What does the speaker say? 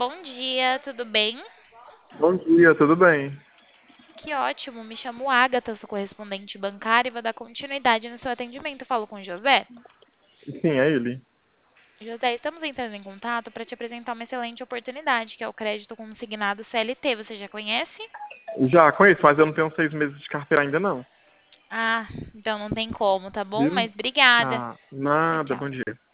bom dia, tudo bem? Bom dia, tudo bem? Que ótimo, me chamo Agatha, sou correspondente bancária e vou dar continuidade no seu atendimento. Falo com o José. Sim, é ele. José, estamos entrando em contato para te apresentar uma excelente oportunidade, que é o crédito consignado CLT. Você já conhece? Já conheço, mas eu não tenho 6 meses de carteira ainda não. Ah, então não tem como, tá bom? Viu? Mas obrigada. Ah, Tchau, nada, tchau. bom dia.